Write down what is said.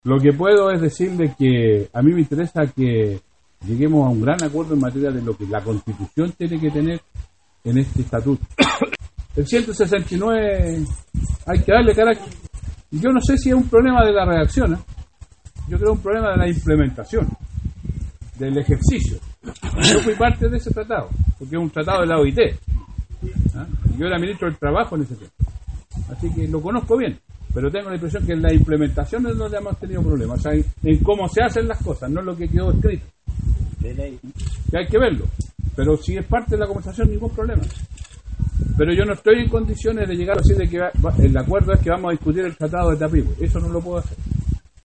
Lo que puedo es decirle que a mí me interesa que lleguemos a un gran acuerdo en materia de lo que la Constitución tiene que tener en este estatuto. El 169 hay que darle carácter. Yo no sé si es un problema de la redacción, ¿eh? Yo creo que es un problema de la implementación, del ejercicio. Yo fui parte de ese tratado, porque es un tratado de la OIT. Yo era ministro del Trabajo en ese tiempo. Así que lo conozco bien, pero tengo la impresión que en la implementación es donde hemos tenido problemas, o sea, en cómo se hacen las cosas, no en lo que quedó escrito. Que hay que verlo, pero si es parte de la conversación, ningún problema. Pero yo no estoy en condiciones de llegar a decir de que el acuerdo es que vamos a discutir el tratado de Tapibo. Eso no lo puedo hacer.